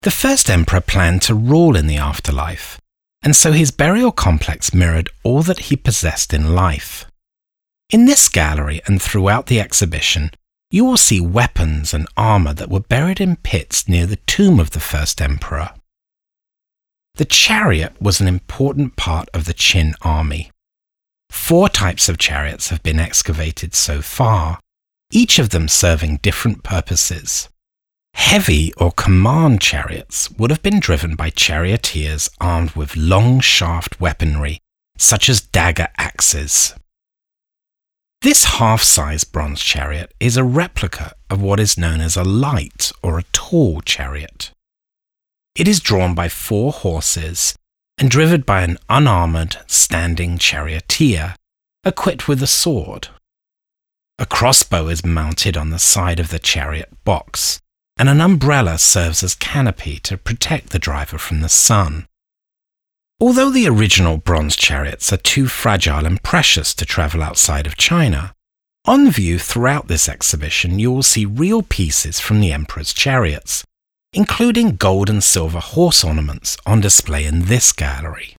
The first emperor planned to rule in the afterlife, and so his burial complex mirrored all that he possessed in life. In this gallery and throughout the exhibition, you will see weapons and armour that were buried in pits near the tomb of the first emperor. The chariot was an important part of the Qin army. 4 types of chariots have been excavated so far, each of them serving different purposes. Heavy or command chariots would have been driven by charioteers armed with long shaft weaponry, such as dagger axes. This half-size bronze chariot is a replica of what is known as a light or a tall chariot. It is drawn by 4 horses and driven by an unarmoured, standing charioteer, equipped with a sword. A crossbow is mounted on the side of the chariot box, and an umbrella serves as canopy to protect the driver from the sun. Although the original bronze chariots are too fragile and precious to travel outside of China, on view throughout this exhibition you will see real pieces from the emperor's chariots, including gold and silver horse ornaments on display in this gallery.